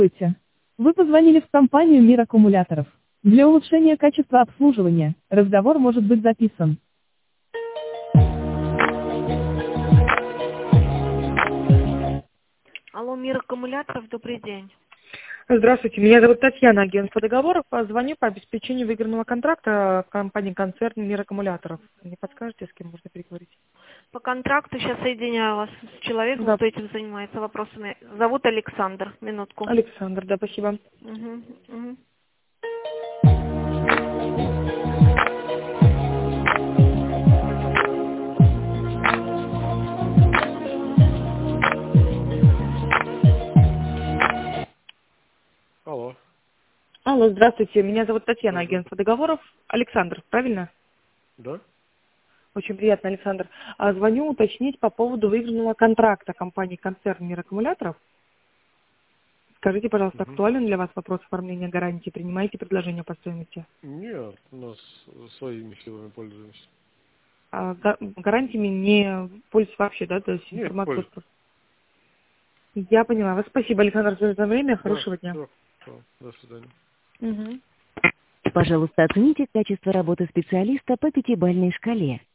Здравствуйте. Вы позвонили в компанию «Мир аккумуляторов». Для улучшения качества обслуживания, разговор может быть записан. Алло, Мир аккумуляторов, добрый день. Здравствуйте, меня зовут Татьяна, агент по договору. Звоню по обеспечению выигранного контракта компании-концерн «Мир аккумуляторов». Не подскажете, с кем можно переговорить? По контракту сейчас соединяю вас с человеком, Да, кто этим занимается вопросами. Зовут Александр. Минутку. Александр, да, спасибо. Мгм, мгм. Алло. Алло, здравствуйте, меня зовут Татьяна, Да, агент по договору. Александр, правильно? да? Очень приятно, Александр. Звоню уточнить по поводу выигранного контракта компании-концерн «Мир аккумуляторов». Скажите, пожалуйста, Мгм. актуален для вас вопрос оформления гарантии? Принимаете предложение по стоимости? Нет, у нас своими силами пользуемся. Гарантиями не пользуюсь вообще, да? То есть Нет, информацию... пользуемся. Я поняла вас. Спасибо, Александр, за это время. Да, Хорошего дня. все. До свидания. Мгм. Пожалуйста, оцените качество работы специалиста по пятибалльной шкале.